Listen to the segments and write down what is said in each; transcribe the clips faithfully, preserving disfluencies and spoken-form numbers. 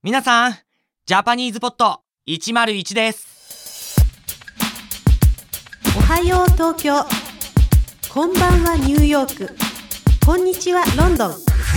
皆さん、ジャパニーズポットいちまるいちです。 おはよう東京、こんばんはニューヨーク、こんにちはロンドン。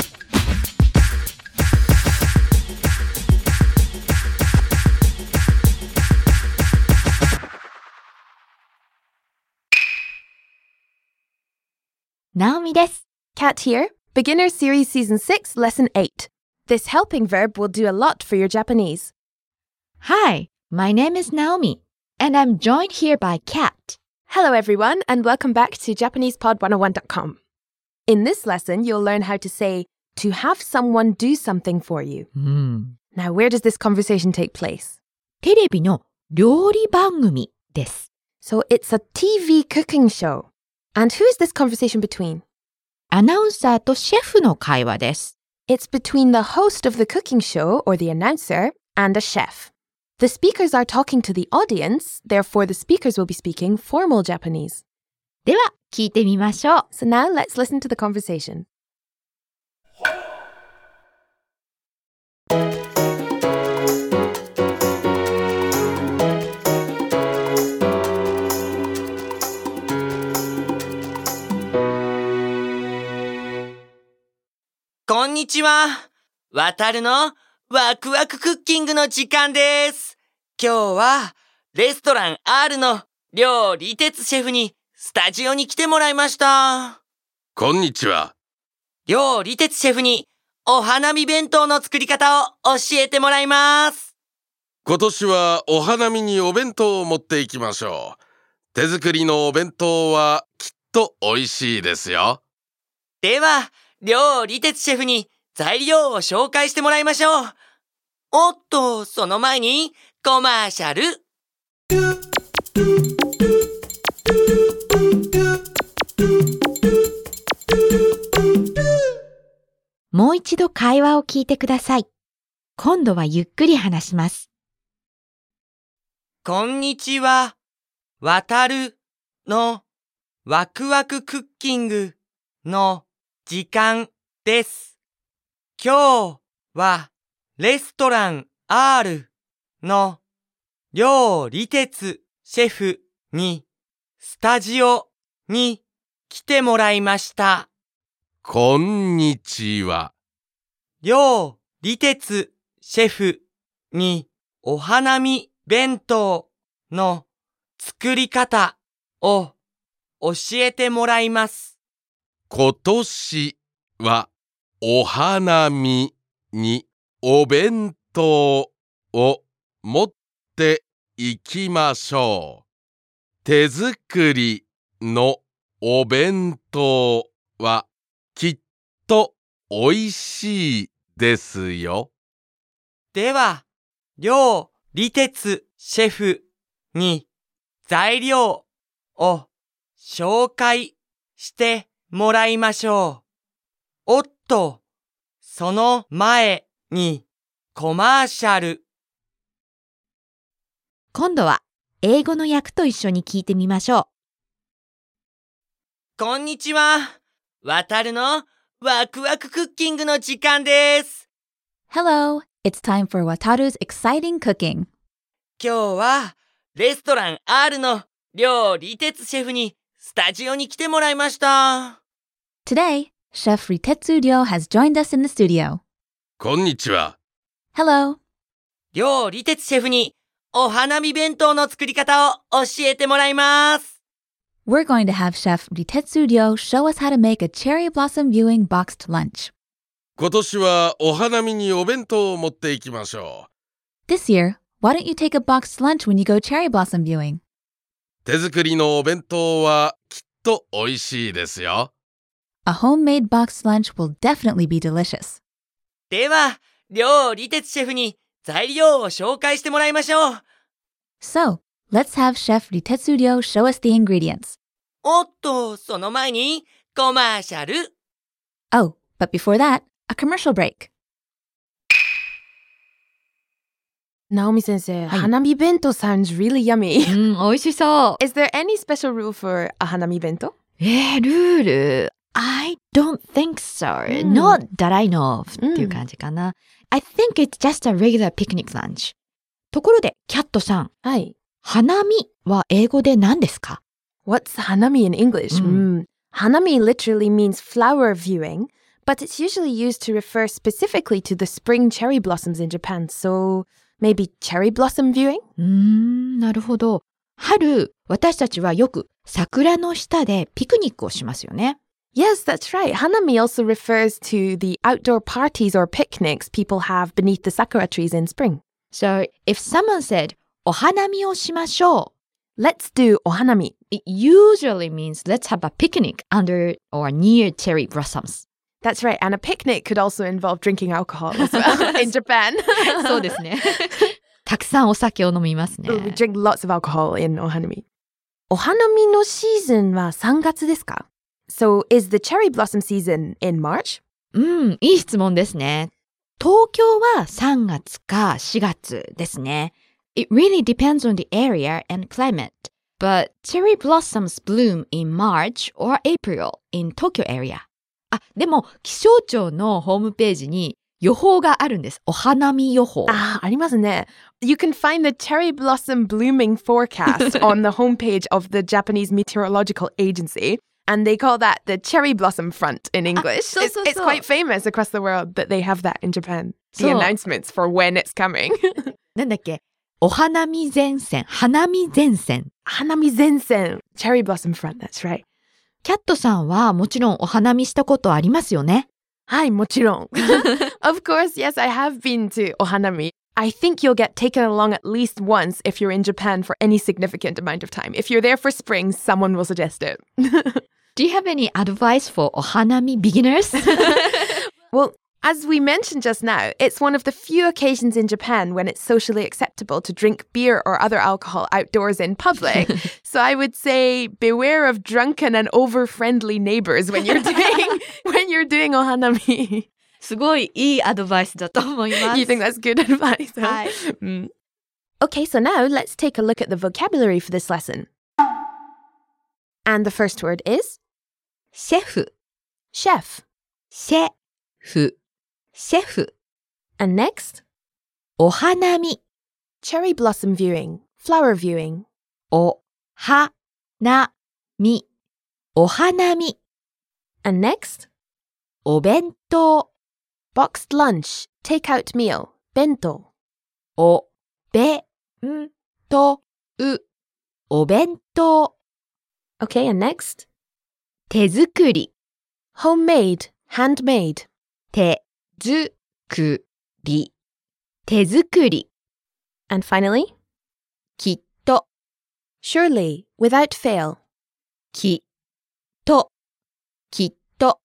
ナオミです。 Kat here. Beginner Series Season six, Lesson eight. This helping verb will do a lot for your Japanese. Hi, my name is Naomi, and I'm joined here by Kat. Hello everyone, and welcome back to Japanese Pod one oh one dot com. In this lesson, you'll learn how to say, to have someone do something for you. Mm. Now, where does this conversation take place? テレビの料理番組です。 So it's a T V cooking show. And who is this conversation between? アナウンサーとシェフの会話です。 It's between the host of the cooking show, or the announcer, and a chef. The speakers are talking to the audience, therefore the speakers will be speaking formal Japanese. では、聞いてみましょう。 So now let's listen to the conversation. こんにちは。わたるのワクワククッキングの時間です。今日はレストラン R の廖理哲シェフにスタジオに来てもらいました。 こんにちは。 廖理哲シェフにお花見弁当の作り方を教えてもらいます。 今年はお花見にお弁当を持っていきましょう。手作りのお弁当はきっと美味しいですよ。 では、廖理哲シェフに材料を紹介してもらいましょう。おっと、その前にコマーシャル。 もう一度会話を聞いてください。今度はゆっくり話します。 こんにちは。わたるのワクワククッキングの時間です。今日はレストラン R の廖理哲シェフにスタジオに来てもらいました。 こんにちは。 廖理哲シェフにお花見弁当の作り方を教えてもらいます。 今年はお花見にお弁当を持っていきましょう。手作りのお弁当はきっとおいしいですよ。 では、廖理哲シェフに材料を紹介してもらいましょう。おっと、その前にコマーシャル。 今度は英語の訳と一緒に聞いてみましょう。 こんにちは。わたるのワクワククッキングの時間です。 Hello, it's time for Wataru's exciting cooking. 今日はレストラン R の廖理哲シェフにスタジオに来てもらいました。 Today, Chef Ritetsu Ryo has joined us in the studio. こんにちは。 Hello. 廖理哲シェフにお花見弁当の作り方を教えてもらいます。 We're going to have Chef Ritetsu Ryo show us how to make a cherry blossom viewing boxed lunch. 今年はお花見にお弁当を持っていきましょう。 This year, why don't you take a boxed lunch when you go cherry blossom viewing? 手作りのお弁当はきっと美味しいですよ。 A homemade boxed lunch will definitely be delicious. では、廖理哲シェフに材料を紹介してもらいましょう。 So, let's have Chef Ritetsu Ryo show us the ingredients. おっと、その前にコマーシャル。 Oh, but before that, a commercial break. ナオミ先生、花見弁当 sounds really yummy. うん、美味しそう。 Is there any special rule for a 花見弁当？ えー、ルール I don't think so. Not that I know of、うん、っていう感じかな。 I think it's just a regular picnic lunch. ところで、キャットさん、 はい。 花見は英語で何ですか？ What's hanami in English? Mm. Mm. Hanami literally means flower viewing, but it's usually used to refer specifically to the spring cherry blossoms in Japan. So maybe cherry blossom viewing? うーん、なるほど。春、私たちはよく桜の下でピクニックをしますよね。 Yes, that's right. Hanami also refers to the outdoor parties or picnics people have beneath the sakura trees in spring. So, if someone said, お花見をしましょう、 Let's do ohanami. it usually means let's have a picnic under or near cherry blossoms. That's right. And a picnic could also involve drinking alcohol as well in Japan. そうですね。たくさんお酒を飲みますね。 We drink lots of alcohol in ohanami. Ohanami no season waさんがつですか? So is the cherry blossom season in March? うん、いい質問ですね。東京はさんがつかしがつですね。It really depends on the area and climate, but cherry blossoms bloom in March or April in Tokyo area. あ、でも気象庁のホームページに予報があるんです。お花見予報。 Ah, ありますね. You can find the cherry blossom blooming forecast on the homepage of the Japanese Meteorological Agency. And they call that the cherry blossom front in English. そう It's, そうそう。 it's quite famous across the world that they have that in Japan. The そう。 announcements for when it's coming. なんだっけ？お花見前線、花見前線。 Hanami zensen. Cherry blossom front, that's right. キャットさんはもちろんお花見したことありますよね。 はい、もちろん. Of course, yes, I have been to ohanami. I think you'll get taken along at least once if you're in Japan for any significant amount of time. If you're there for spring, someone will suggest it. Do you have any advice for お花見 beginners? Well, as we mentioned just now, it's one of the few occasions in Japan when it's socially acceptable to drink beer or other alcohol outdoors in public. So I would say beware of drunken and over-friendly neighbors when you're doing when you're doing ohanami. すごいいいアドバイスだと思います。 You think that's good advice? Huh? はい。 Mm. Okay, so now let's take a look at the vocabulary for this lesson. And the first word is シェフ、 chef. シェフ、シェフ。 And next, お花見、 cherry blossom viewing, flower viewing. おはなみ、お花見。 And next, お弁当、 boxed lunch, takeout meal, bento. おべんとう、お弁当。 Okay, and next, 手作り、 homemade, handmade. 手づくり、手作り。 And finally, きっと、 surely, without fail. きっと、きっと。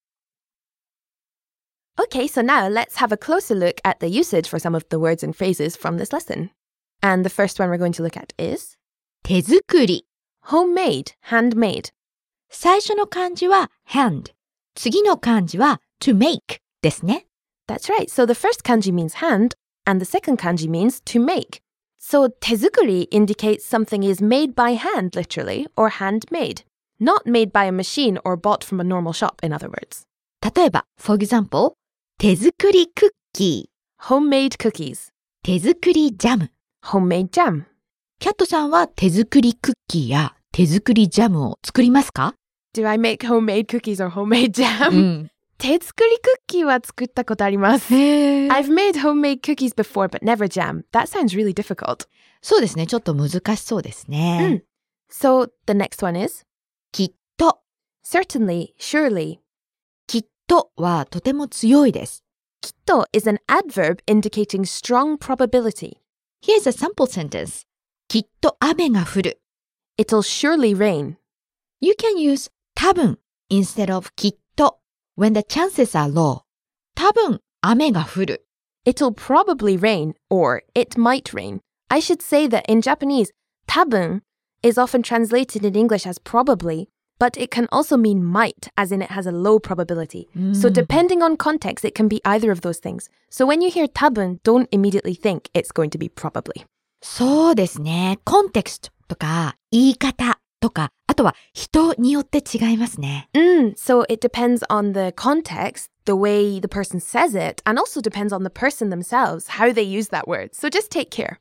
Okay, so now let's have a closer look at the usage for some of the words and phrases from this lesson. And the first one we're going to look at is 手作り。 homemade, handmade. 最初の漢字は hand。次の漢字は to make ですね。 That's right. So the first kanji means hand, and the second kanji means to make. So tezukuri indicates something is made by hand, literally, or handmade. Not made by a machine or bought from a normal shop, in other words. 例えば、for example、手作りクッキー、 Homemade cookies. 手作りジャム。 Homemade jam. キャットさんは手作りクッキーや手作りジャムを作りますか？ Do I make homemade cookies or homemade う jam? ん。 手作りクッキーは作ったことあります。 へー。 I've made homemade cookies before, but never jam. That sounds really difficult. そうですね。ちょっと難しそうですね。 So the next one is きっと。 certainly, surely. きっとはとても強いです。 Kitto is an adverb indicating strong probability. Here's a sample sentence. きっと雨が降る。 It'll surely rain. You can use 多分 instead of きっと when the chances are low. 多分雨が降る。 It'll probably rain or it might rain. I should say that in Japanese, tabun is often translated in English as probably, but it can also mean might, as in it has a low probability. So depending on context, it can be either of those things. So when you hear tabun, don't immediately think it's going to be probably. そうですね。コンテクストとか言い方とか、あとは人によって違いますね。 Mm, so it depends on the context, the way the person says it, and also depends on the person themselves, how they use that word. So just take care.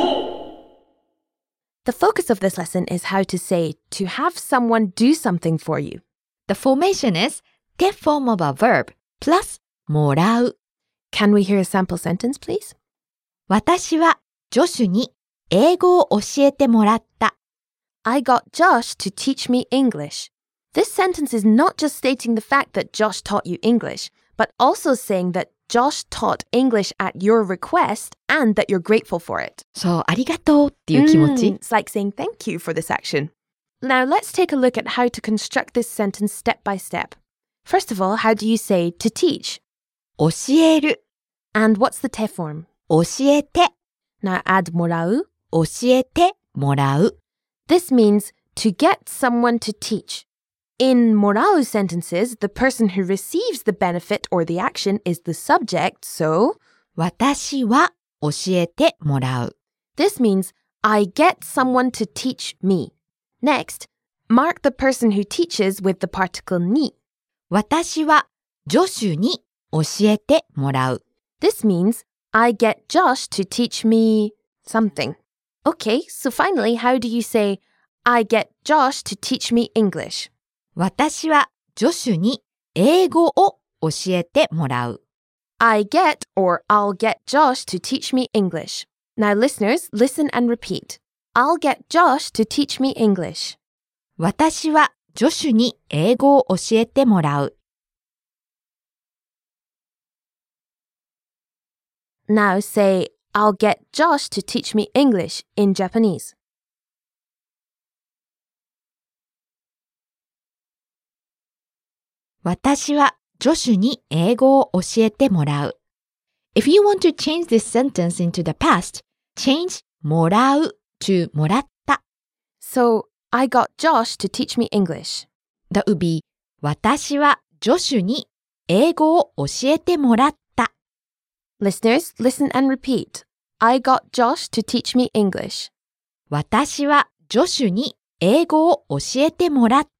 The focus of this lesson is how to say to have someone do something for you. The formation is get form of a verb plus もらう。 Can we hear a sample sentence, please? 私はジョシュに英語を教えてもらった。 I got Josh to teach me English. This sentence is not just stating the fact that Josh taught you English, but also saying that Josh taught English at your request and that you're grateful for it. そう、ありがとうっていう気持ち。 Mm, it's like saying thank you for this action. Now let's take a look at how to construct this sentence step by step. First of all, how do you say to teach? 教える。 And what's the te form? 教えて。 Now add もらう. 教えてもらう。 This means to get someone to teach. In もらう sentences, the person who receives the benefit or the action is the subject, so 私は教えてもらう。 This means I get someone to teach me. Next, mark the person who teaches with the particle に. 私はジョシュに教えてもらう。 This means I get Josh to teach me something. Okay, so finally, how do you say I get Josh to teach me English? 私はジョシュに英語を教えてもらう。 I get or I'll get Josh to teach me English. Now listeners, listen and repeat. I'll get Josh to teach me English. 私はジョシュに英語を教えてもらう。 Now say, I'll get Josh to teach me English in Japanese. 私はジョシュに英語を教えてもらう。If you want to change this sentence into the past, change もらう to もらった。 So, I got Josh to teach me English. That would be 私はジョシュに英語を教えてもらった。 Listeners, listen and repeat. I got Josh to teach me English. 私はジョシュに英語を教えてもらった。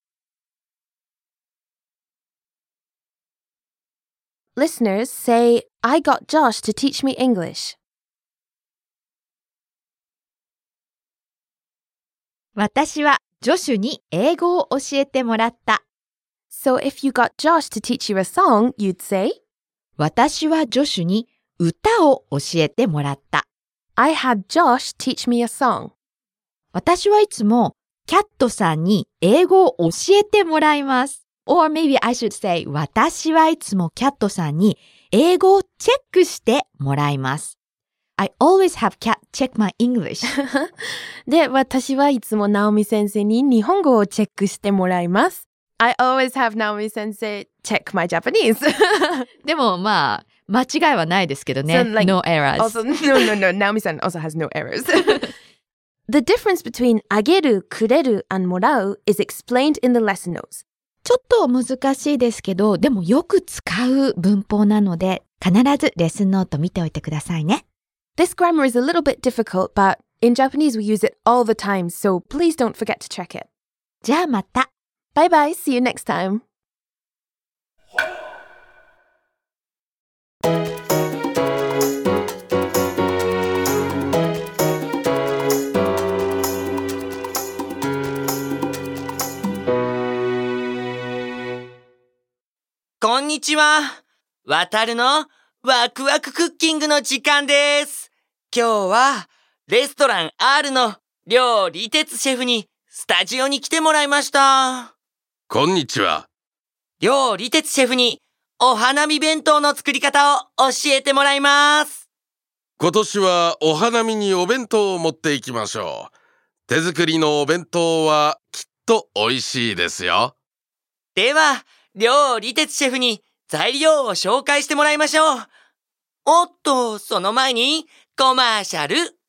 Listeners, say, I got Josh to teach me English. 私はジョシュに英語を教えてもらった。 So if you got Josh to teach you a song, you'd say, 私はジョシュに歌を教えてもらった。 I had Josh teach me a song. 私はいつもキャットさんに英語を教えてもらいます。Or maybe I should say, 私はいつもキャットさんに英語をチェックしてもらいます。I always have Cat check my English. で、私はいつもナオミ先生に日本語をチェックしてもらいます。I always have Naomi 先生 check my Japanese. でもまあ、間違いはないですけどね。 So, like, no errors. Also, no, no, no. Naomi-san also has no errors. The difference between あげる、くれる and もらう is explained in the lesson notes. ちょっと難しいですけど、でもよく使う文法なので、必ずレッスンノート見ておいてくださいね。 This grammar is a little bit difficult, but in Japanese we use it all the time, so please don't forget to check it. じゃあまた。 Bye bye, see you next time. Konnichiwa. こんにちは。わたるのワクワククッキングの時間です。今日はレストラン R の廖理哲シェフにスタジオに来てもらいました。 こんにちは。 廖理哲シェフにお花見弁当の作り方を教えてもらいます。 今年はお花見にお弁当を持っていきましょう。手作りのお弁当はきっと美味しいですよ。 では、廖理哲シェフに材料を紹介してもらいましょう。おっと、その前にコマーシャル。